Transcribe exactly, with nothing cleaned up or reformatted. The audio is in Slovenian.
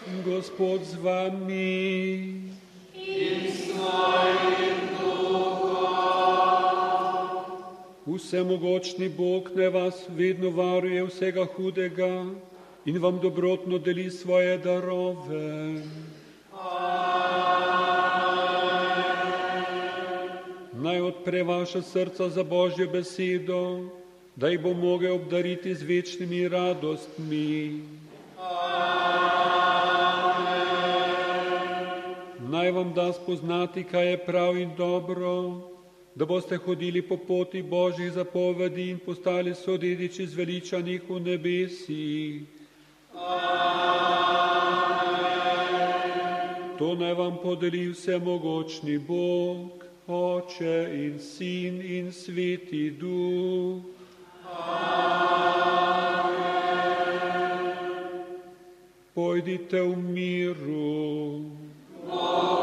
Gospod z vami. In s tvojim duhom. Vsemogočni Bog naj vas vedno varuje vsega hudega in vam dobrotno deli svoje darove. Naj odpre vaša srca za Božjo besedo, da jih bo mogel obdariti z večnimi radostmi. Naj vam da spoznati, kaj je prav in dobro, da boste hodili po poti Božjih zapovedi in postali sodediči zveličanih v nebesih. To naj vam podeli vsemogočni Bog, Oče in Sin in Sveti Duh. Pojdite v miru.